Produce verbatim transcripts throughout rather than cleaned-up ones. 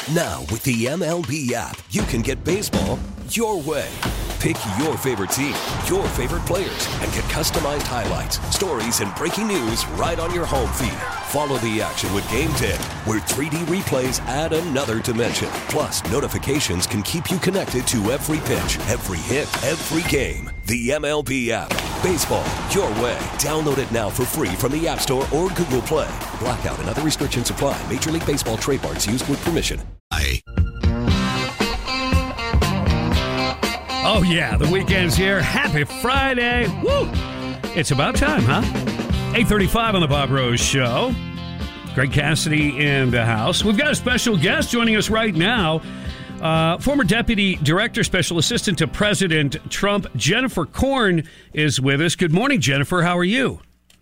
Now, with the M L B app, you can get baseball your way. Pick your favorite team, your favorite players, and get customized highlights, stories, and breaking news right on your home feed. Follow the action with Game ten, where three D replays add another dimension. Plus, notifications can keep you connected to every pitch, every hit, every game. The M L B app. Baseball your way. Download it now for free from the App Store or Google Play. Blackout and other restrictions apply. Major League Baseball trademarks used with permission. Oh, yeah, the weekend's here. Happy Friday. Woo! It's about time, huh? eight thirty-five on the Bob Rose Show. Greg Cassidy in the house. We've got a special guest joining us right now. Uh, former Deputy Director, Special Assistant to President Trump, Jennifer Korn, is with us. Good morning, Jennifer. How are you?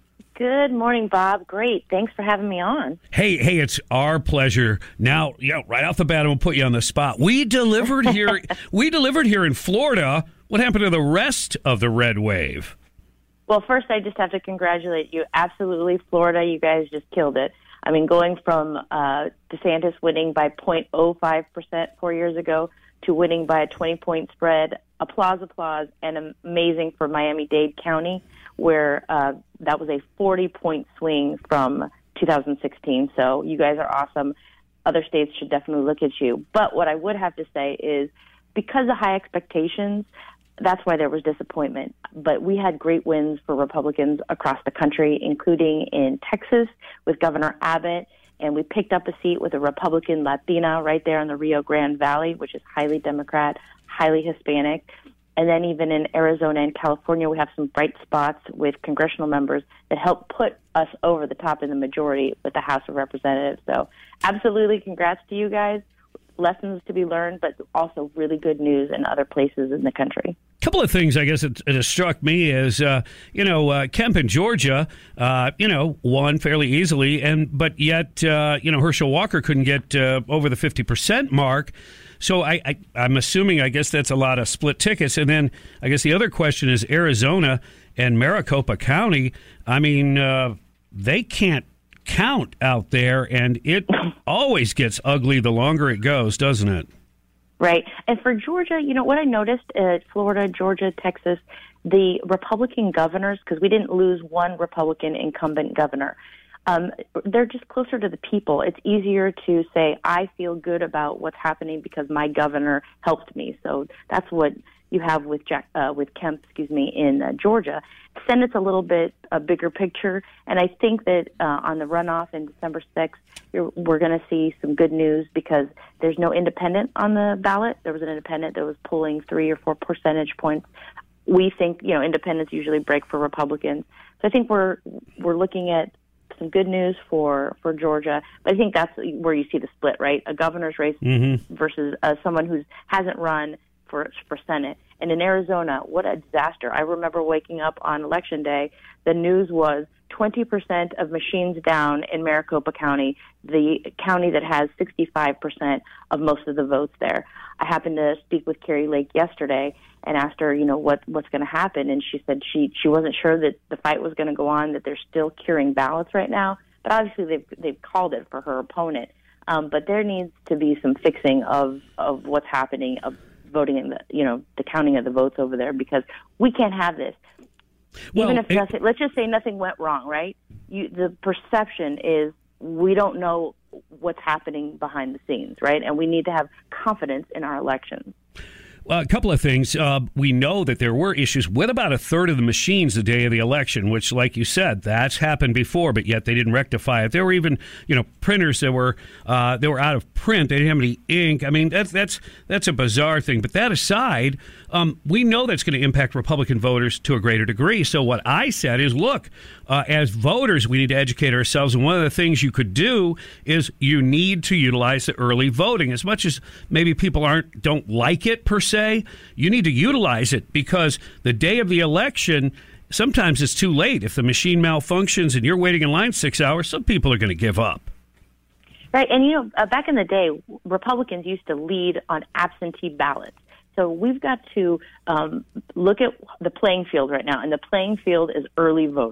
Good morning, Bob. Great. Thanks for having me on. Hey, hey, it's our pleasure. Now, you know, right off the bat, I'm going to put you on the spot. We delivered here. we delivered here in Florida. What happened to the rest of the red wave? Well, first, I just have to congratulate you. Absolutely, Florida, you guys just killed it. I mean, going from uh, DeSantis winning by zero point zero five percent four years ago to winning by a twenty-point spread. Applause, applause, and amazing for Miami-Dade County, where uh, that was a forty-point swing from two thousand sixteen. So you guys are awesome. Other states should definitely look at you. But what I would have to say is, because of high expectations, that's why there was disappointment. But we had great wins for Republicans across the country, including in Texas with Governor Abbott. And we picked up a seat with a Republican Latina right there in the Rio Grande Valley, which is highly Democrat, highly Hispanic. And then even in Arizona and California, we have some bright spots with congressional members that help put us over the top in the majority with the House of Representatives. So absolutely congrats to you guys. Lessons to be learned, but also really good news in other places in the country. A couple of things, I guess, it, it has struck me is, uh, you know, uh, Kemp in Georgia, uh, you know, won fairly easily, and but yet, uh, you know, Herschel Walker couldn't get uh, over the fifty percent mark. So I, I, I'm assuming, I guess that's a lot of split tickets. And then I guess the other question is Arizona and Maricopa County. I mean, uh, they can't count out there, and it always gets ugly the longer it goes, doesn't it? Right. And for Georgia, you know, what I noticed at Florida, Georgia, Texas, the Republican governors, because we didn't lose one Republican incumbent governor, um, they're just closer to the people. It's easier to say, I feel good about what's happening because my governor helped me. So that's what you have with Jack, uh, with Kemp, excuse me, in uh, Georgia. Senate's a little bit a bigger picture, and I think that uh, on the runoff in December sixth, you're, we're going to see some good news because there's no independent on the ballot. There was an independent that was pulling three or four percentage points. We think, you know, independents usually break for Republicans. So I think we're we're looking at some good news for, for Georgia. But I think that's where you see the split, right? A governor's race mm-hmm. versus uh, someone who hasn't run for for Senate. And in Arizona, what a disaster. I remember waking up on Election Day, the news was twenty percent of machines down in Maricopa County, the county that has sixty-five percent of most of the votes there. I happened to speak with Carrie Lake yesterday and asked her, you know, what what's going to happen. And she said she, she wasn't sure that the fight was going to go on, that they're still curing ballots right now. But obviously they've, they've called it for her opponent. Um, but there needs to be some fixing of, of what's happening, of voting in the, you know, the counting of the votes over there, because we can't have this. Well, Even if it, nothing, let's just say nothing went wrong, right? You, the perception is we don't know what's happening behind the scenes, right? And we need to have confidence in our elections. Well, a couple of things. Uh, we know that there were issues with about a third of the machines the day of the election, which, like you said, that's happened before, but yet they didn't rectify it. There were even, you know, printers that were uh, they were out of print. They didn't have any ink. I mean, that's that's that's a bizarre thing. But that aside, um, we know that's going to impact Republican voters to a greater degree. So what I said is, look, uh, as voters, we need to educate ourselves. And one of the things you could do is you need to utilize the early voting. As much as maybe people aren't don't like it per se, you need to utilize it, because the day of the election, sometimes it's too late. If the machine malfunctions and you're waiting in line six hours, some people are going to give up. Right. And, you know, uh, back in the day, Republicans used to lead on absentee ballots. So we've got to um, look at the playing field right now, and the playing field is early voting.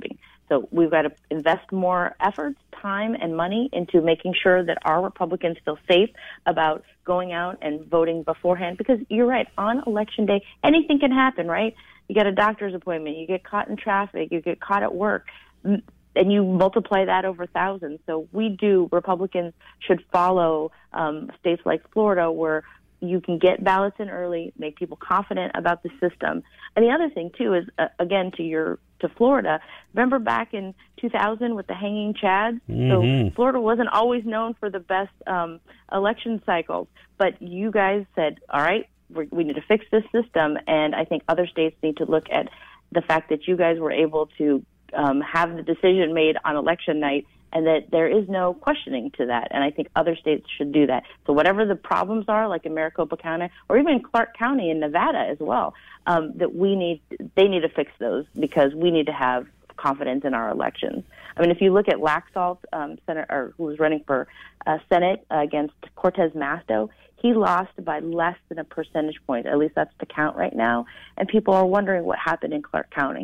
So we've got to invest more efforts, time, and money into making sure that our Republicans feel safe about going out and voting beforehand. Because you're right, on Election Day, anything can happen, right? You get a doctor's appointment, you get caught in traffic, you get caught at work, and you multiply that over thousands. So we do, Republicans should follow um, states like Florida where you can get ballots in early, make people confident about the system. And the other thing, too, is, uh, again, to your to Florida, remember back in two thousand with the hanging chads? Mm-hmm. So Florida wasn't always known for the best um, election cycles, but you guys said, all right, we're, we need to fix this system, and I think other states need to look at the fact that you guys were able to um, have the decision made on election night, and that there is no questioning to that. And I think other states should do that. So whatever the problems are, like in Maricopa County or even Clark County in Nevada as well, um, that we need, they need to fix those because we need to have confidence in our elections. I mean, if you look at Laxalt, um, Senator, who was running for uh, Senate uh, against Cortez Masto, he lost by less than a percentage point. At least that's the count right now. And people are wondering what happened in Clark County.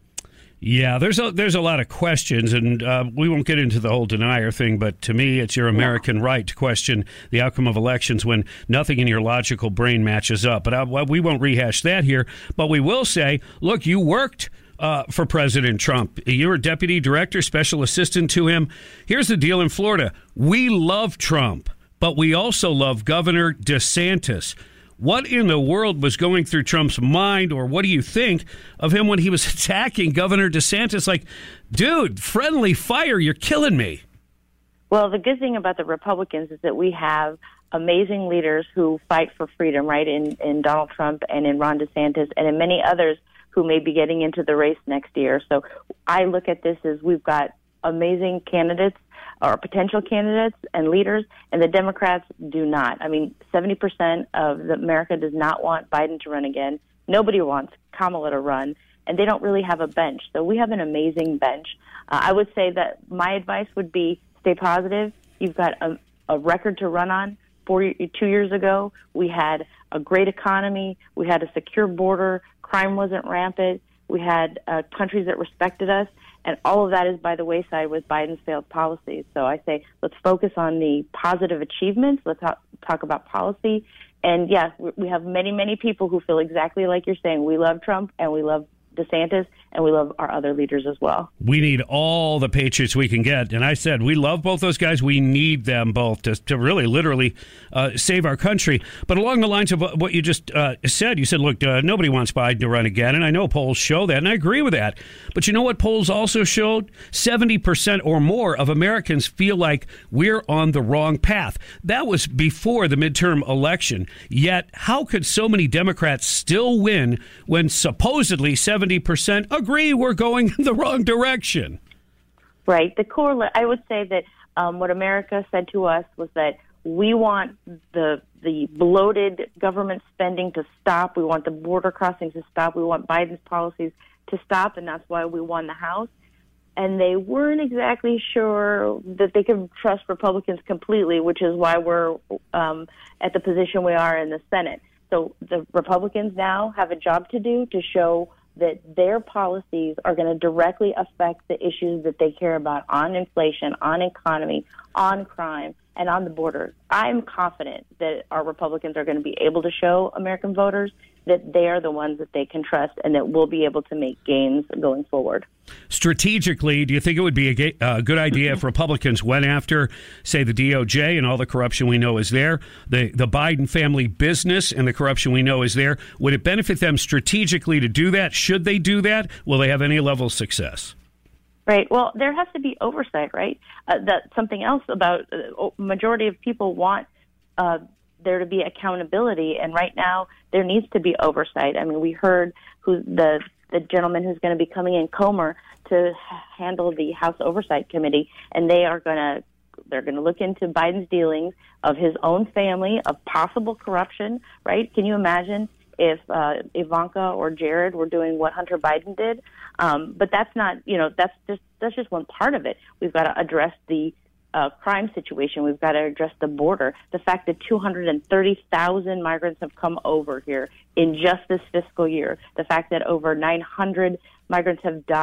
Yeah, there's a there's a lot of questions, and uh, we won't get into the whole denier thing, but to me, it's your American right to question the outcome of elections when nothing in your logical brain matches up. But I, well, we won't rehash that here, but we will say, look, you worked uh, for President Trump. You were deputy director, special assistant to him. Here's the deal in Florida. We love Trump, but we also love Governor DeSantis. What in the world was going through Trump's mind, or what do you think of him when he was attacking Governor DeSantis? Like, dude, friendly fire, you're killing me. Well, the good thing about the Republicans is that we have amazing leaders who fight for freedom, right, in, in Donald Trump and in Ron DeSantis and in many others who may be getting into the race next year. So I look at this as we've got amazing candidates or potential candidates and leaders, and the Democrats do not. I mean, seventy percent of the America does not want Biden to run again. Nobody wants Kamala to run, and they don't really have a bench. So we have an amazing bench. Uh, I would say that my advice would be stay positive. You've got a, a record to run on. Four, two years ago, we had a great economy. We had a secure border. Crime wasn't rampant. We had uh, countries that respected us. And all of that is by the wayside with Biden's failed policies. So I say let's focus on the positive achievements. Let's talk, talk about policy. And yes, we have many, many people who feel exactly like you're saying. We love Trump and we love DeSantis, and we love our other leaders as well. We need all the patriots we can get. And I said, we love both those guys. We need them both to, to really, literally uh, save our country. But along the lines of what you just uh, said, you said, look, uh, nobody wants Biden to run again. And I know polls show that, and I agree with that. But you know what polls also showed? seventy percent or more of Americans feel like we're on the wrong path. That was before the midterm election. Yet, how could so many Democrats still win when supposedly seventy percent agree we're going in the wrong direction? Right. The core, I would say that um, what America said to us was that we want the the bloated government spending to stop. We want the border crossings to stop. We want Biden's policies to stop, and that's why we won the House. And they weren't exactly sure that they could trust Republicans completely, which is why we're um, at the position we are in the Senate. So the Republicans now have a job to do to show that their policies are going to directly affect the issues that they care about on inflation, on economy, on crime, and on the border. I'm confident that our Republicans are going to be able to show American voters that they are the ones that they can trust and that we'll be able to make gains going forward. Strategically, do you think it would be a ga- uh, good idea if Republicans went after, say, the D O J and all the corruption we know is there, the, the Biden family business and the corruption we know is there? Would it benefit them strategically to do that? Should they do that? Will they have any level of success? Right. Well, there has to be oversight, right? Uh, that's something else about uh, majority of people want uh, there to be accountability, and right now there needs to be oversight. I mean, we heard who the the gentleman who's going to be coming in, Comer, to handle the House Oversight Committee, and they are going to they're going to look into Biden's dealings of his own family, of possible corruption. Right? Can you imagine if uh, Ivanka or Jared were doing what Hunter Biden did? Um, but that's not, you know, that's just that's just one part of it. We've got to address the uh, crime situation. We've got to address the border. The fact that two hundred thirty thousand migrants have come over here in just this fiscal year. The fact that over nine hundred migrants have died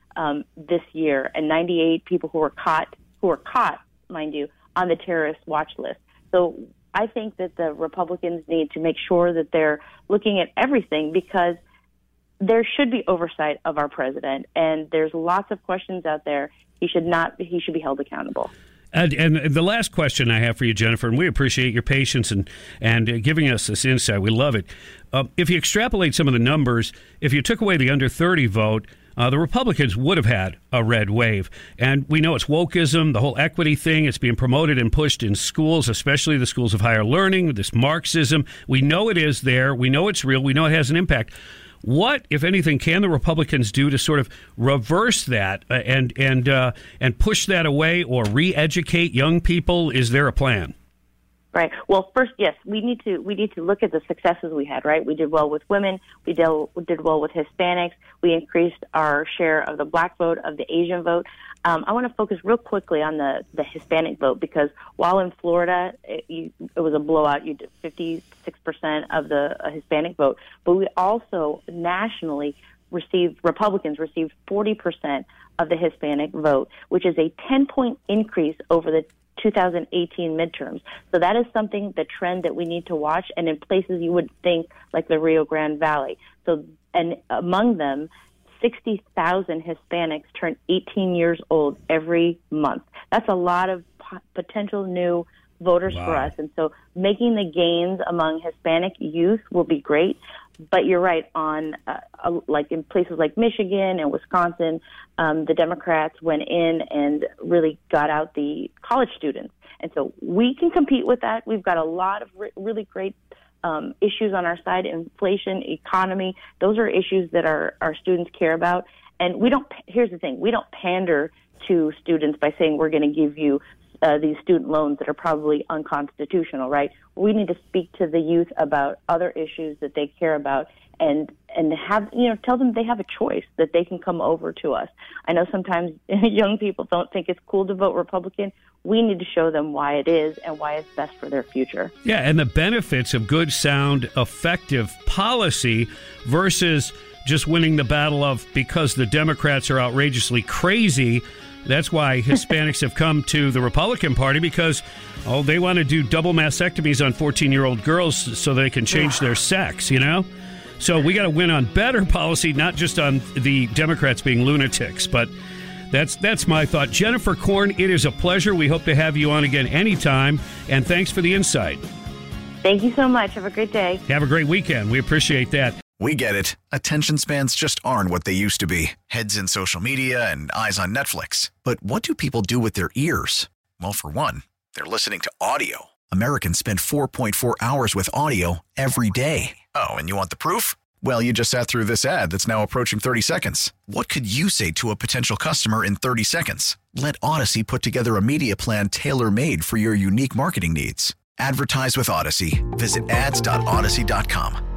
um, this year, and ninety-eight people who were caught, who were caught, mind you, on the terrorist watch list. So I think that the Republicans need to make sure that they're looking at everything, because there should be oversight of our president, and there's lots of questions out there. He should not. He should be held accountable. And, and the last question I have for you, Jennifer, and we appreciate your patience and and uh, giving us this insight. We love it. Uh, if you extrapolate some of the numbers, if you took away the under thirty vote, uh, the Republicans would have had a red wave. And we know it's wokeism, the whole equity thing. It's being promoted and pushed in schools, especially the schools of higher learning, this Marxism. We know it is there. We know it's real. We know it has an impact. What, if anything, can the Republicans do to sort of reverse that uh, and and uh, and push that away or re-educate young people? Is there a plan? Right. Well, first, yes, we need to we need to look at the successes we had. Right. We did well with women. We did, we did well with Hispanics. We increased our share of the black vote, of the Asian vote. Um, I want to focus real quickly on the, the Hispanic vote, because while in Florida it, you, it was a blowout, you did fifty-six percent of the uh, Hispanic vote, but we also nationally received, Republicans received forty percent of the Hispanic vote, which is a ten-point increase over the two thousand eighteen midterms. So that is something, the trend that we need to watch, and in places you would think like the Rio Grande Valley. So, and among them, sixty thousand Hispanics turn eighteen years old every month. That's a lot of p- potential new voters wow. for us. And so making the gains among Hispanic youth will be great. But you're right, on uh, uh, like in places like Michigan and Wisconsin, um, the Democrats went in and really got out the college students. And so we can compete with that. We've got a lot of re- really great um, issues on our side: inflation, economy. Those are issues that our, our students care about. And we don't, here's the thing, we don't pander to students by saying we're going to give you Uh, these student loans that are probably unconstitutional, right? We need to speak to the youth about other issues that they care about, and and have, you know, tell them they have a choice, that they can come over to us. I know sometimes young people don't think it's cool to vote Republican. We need to show them why it is and why it's best for their future. Yeah, and the benefits of good, sound, effective policy versus just winning the battle of, because the Democrats are outrageously crazy, that's why Hispanics have come to the Republican Party, because, oh, they want to do double mastectomies on fourteen-year-old girls so they can change their sex, you know? So we got to win on better policy, not just on the Democrats being lunatics. But that's that's my thought. Jennifer Korn, it is a pleasure. We hope to have you on again anytime. And thanks for the insight. Thank you so much. Have a great day. Have a great weekend. We appreciate that. We get it. Attention spans just aren't what they used to be. Heads in social media and eyes on Netflix. But what do people do with their ears? Well, for one, they're listening to audio. Americans spend four point four hours with audio every day. Oh, and you want the proof? Well, you just sat through this ad that's now approaching thirty seconds. What could you say to a potential customer in thirty seconds? Let Odyssey put together a media plan tailor-made for your unique marketing needs. Advertise with Odyssey. Visit ads dot odyssey dot com.